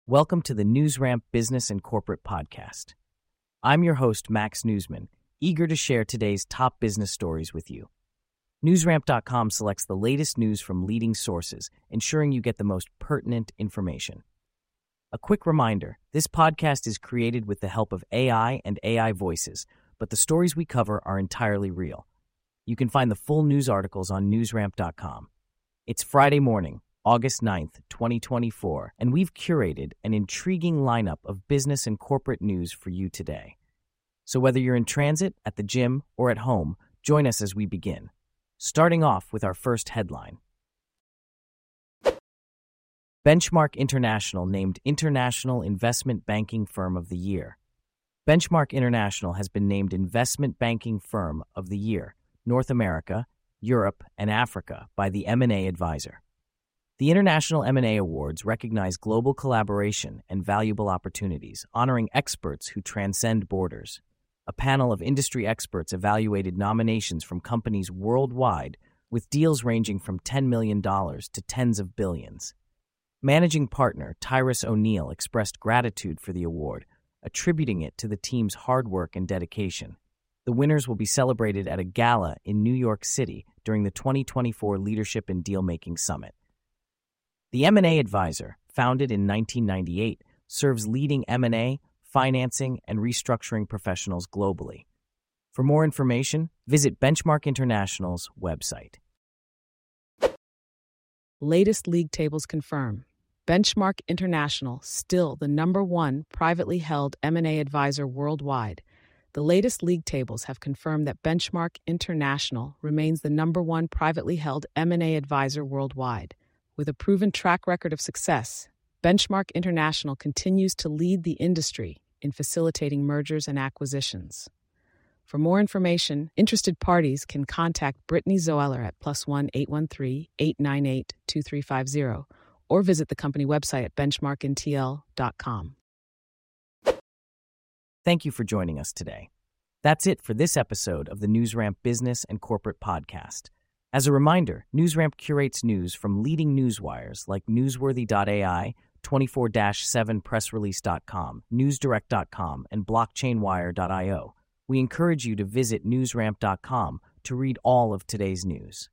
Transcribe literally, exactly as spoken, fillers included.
Welcome to the NewsRamp Business and Corporate Podcast. I'm your host, Max Newsman, eager to share today's top business stories with you. NewsRamp dot com selects the latest news from leading sources, ensuring you get the most pertinent information. A quick reminder, this podcast is created with the help of A I and A I voices, but the stories we cover are entirely real. You can find the full news articles on NewsRamp dot com. It's Friday morning, August ninth, twenty twenty-four, and we've curated an intriguing lineup of business and corporate news for you today. So whether you're in transit, at the gym, or at home, join us as we begin. Starting off with our first headline. Benchmark International named International Investment Banking Firm of the Year. Benchmark International has been named Investment Banking Firm of the Year, North America, Europe, and Africa by the M and A Advisor. The International M and A Awards recognize global collaboration and valuable opportunities, honoring experts who transcend borders. A panel of industry experts evaluated nominations from companies worldwide, with deals ranging from ten million dollars to tens of billions. Managing partner Tyrus O'Neill expressed gratitude for the award, attributing it to the team's hard work and dedication. The winners will be celebrated at a gala in New York City during the twenty twenty-four Leadership in Dealmaking Summit. The M and A Advisor, founded in nineteen ninety-eight, serves leading M and A, financing, and restructuring professionals globally. For more information, visit Benchmark International's website. Latest league tables confirm. Benchmark International, still the number one privately held M and A advisor worldwide. The latest league tables have confirmed that Benchmark International remains the number one privately held M and A advisor worldwide. With a proven track record of success, Benchmark International continues to lead the industry in facilitating mergers and acquisitions. For more information, interested parties can contact Brittany Zoeller at plus one eight one three, eight nine eight, two three five zero or visit the company website at benchmark n t l dot com. Thank you for joining us today. That's it for this episode of the NewsRamp Business and Corporate Podcast. As a reminder, NewsRamp curates news from leading newswires like newsworthy dot a i, twenty-four seven press release dot com, newsdirect dot com, and blockchain wire dot i o. We encourage you to visit newsramp dot com to read all of today's news.